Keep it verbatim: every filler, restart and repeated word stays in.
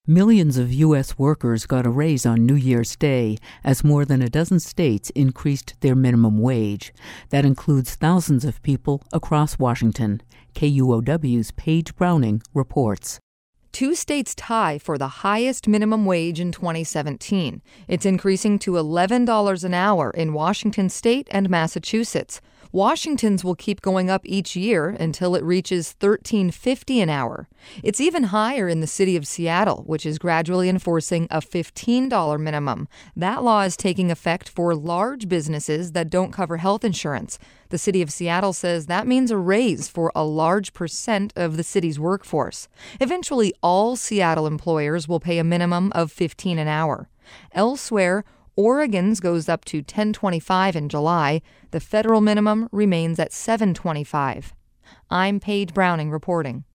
Millions of U S workers got a raise on New Year's Day as more than a dozen states increased their minimum wage. That includes thousands of people across Washington. K U O W's Paige Browning reports. Two states tie for the highest minimum wage in twenty seventeen. It's increasing to eleven dollars an hour in Washington state and Massachusetts. Washington's will keep going up each year until it reaches thirteen fifty an hour. It's even higher in the city of Seattle, which is gradually enforcing a fifteen dollars minimum. That law is taking effect for large businesses that don't cover health insurance. The city of Seattle says that means a raise for a large percent of the city's workforce. Eventually, all Seattle employers will pay a minimum of fifteen dollars an hour. Elsewhere, Oregon's goes up to ten twenty-five in July. The federal minimum remains at seven twenty-five. I'm Paige Browning reporting.